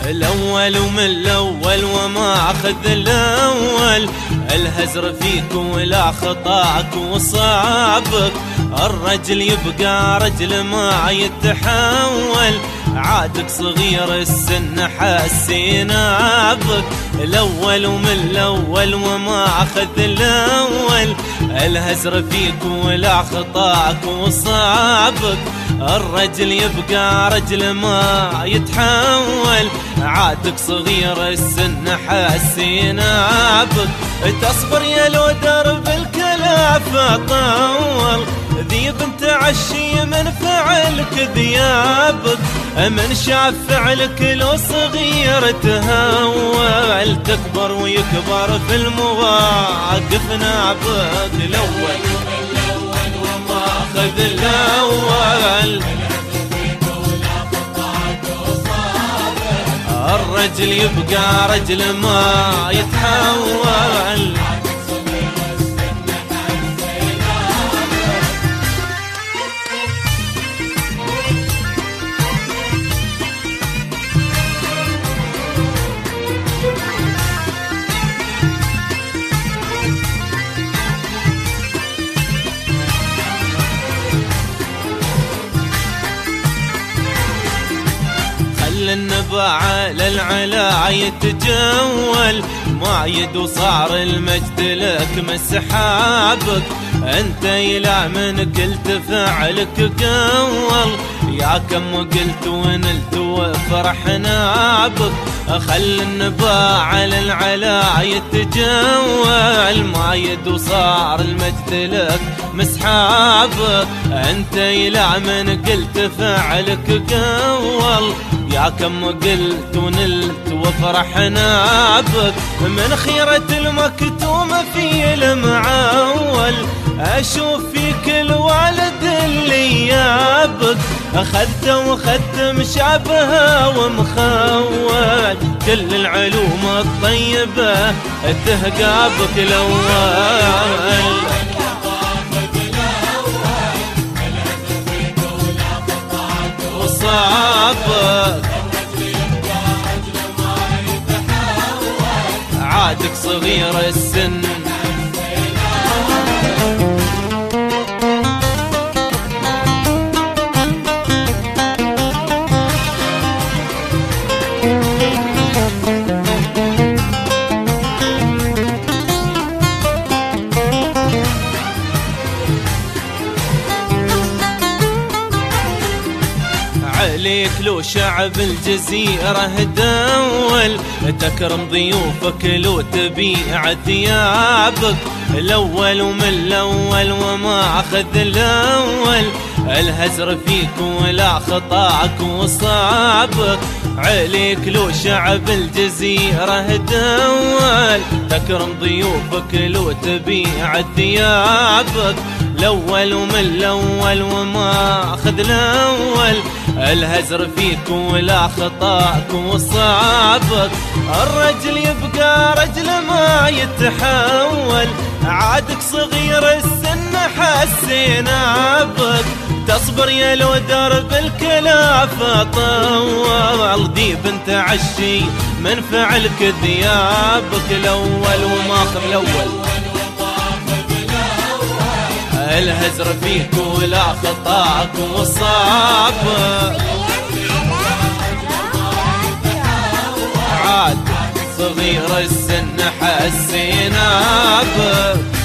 الأول ومن الأول وما أخذ الأول، الهزر فيك ولا خطاك وصابك، الرجل يبقى رجل ما يتحول، عادك صغير السن حسينا بك. الأول ومن الأول وما أخذ الأول، الهزر فيك ولا خطاك وصابك، الرجل يبقى رجل ما يتحول، عادك صغير السن حسينا بك. تصبر يا لو درب الكلافة طول، ذيب انت عشي من فعلك ذيابك، من شاف فعلك لو صغير تهول، تكبر ويكبر في المواقف نابك. الأول وما أخذ الأول، الرجل يبقى رجل ما يتحول. النبع للعلا يتجول، ما يدو صار المجد لك مسحابك، انت يلا من قلت فعلك قول، يا كم قلت ونلت وفرحنا بك. خل النباع للعلا يتجول، ما يدو صار المجد لك مسحابك، انت يلا من قلت فعلك قول، يا كم قلت ونلت وفرحنا بك. من خيرة المكتومة في المعول، أشوف فيك الوالد اللي يابك، أخذته وخدت مشابهة ومخول، كل العلوم الطيبة تهقى بك. الأول وصابك، عادك صغير السن. عليك لو شعب الجزيرة دول، تكرم ضيوفك لو تبيع ثيابك. الأول ومن الأول وما أخذ الأول، الهزر فيك ولا خطاك وصابك، عليك لو شعب الجزيرة دول، تكرم ضيوفك لو تبيع ثيابك. الأول ومن الأول وما أخذ الأول، الهزر فيك ولا خطاك وصابك، الرجل يبقى رجل ما يتحول، عادك صغير السن حسينا بك. تصبر يا لو درب الكلافة طول، ذيب انت عشي من فعلك ذيابك. الأول وما أخذ الأول، الهزر فيك ولا خطاك وصابك، عاد صغير السن حسينا بك.